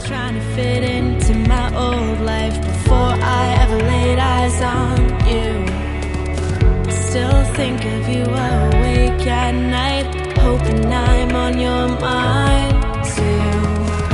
trying to fit into my old life before I ever laid eyes on you. Still think of you awake at night, hoping I'm on your mind too.